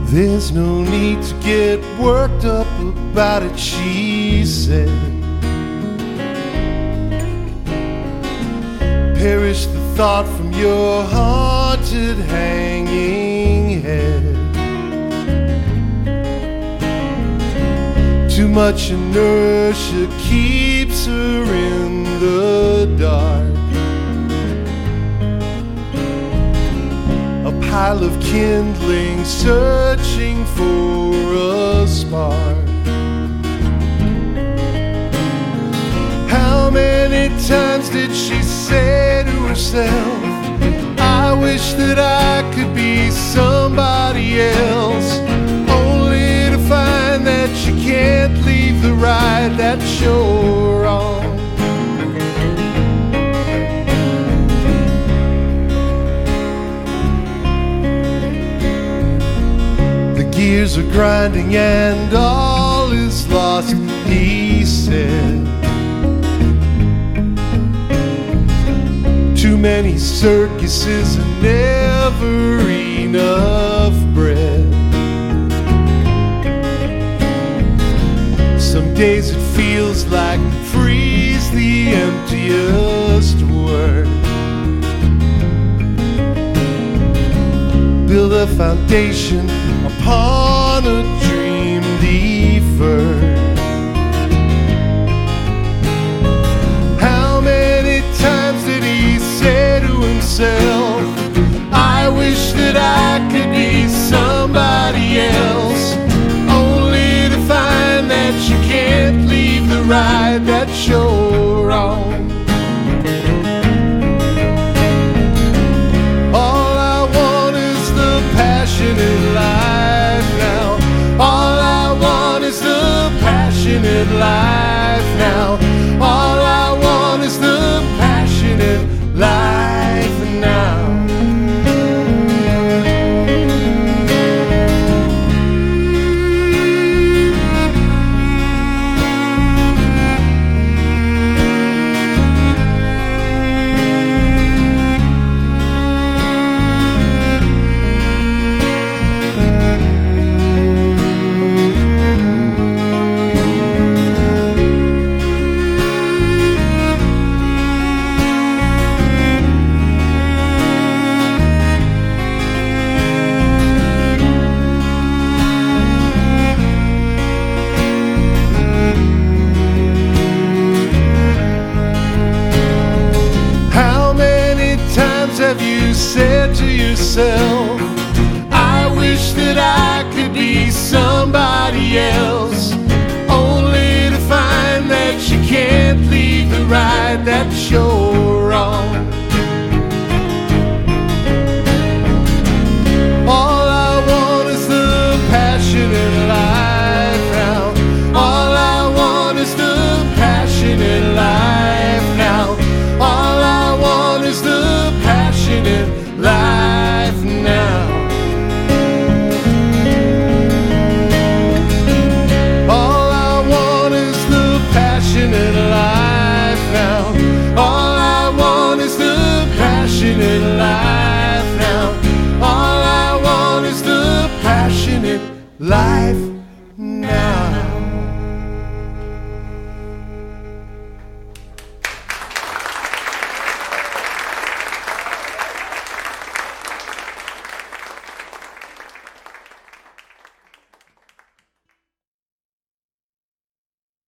There's no need to get worked up about it, she said. Perish the thought from your haunted hanging head. Too much inertia keeps her in the dark. A pile of kindling searching for a spark. How many times did she say to herself, I wish that I could be somebody else, only to find that she can't leave the ride that you're on. The gears are grinding and all is lost, he said. Too many circuses and never enough bread. Some days it feels like free's the emptiest word. Build a foundation upon a dream deferred. How many times did he say to himself, I wish that I could be somebody else, only to find that you can't leave the ride that you're on. All I want is the passionate life now. All I want is the passionate life now. All I want is the passionate life now. Have you said to yourself, I wish that I could be somebody else, only to find that you can't leave the ride that you're on. All I want is the passionate life now. All I want is the passionate life now. All I want is the passionate life now. All I want is the passionate life now. All I want is the passionate life now. All I want is the passionate life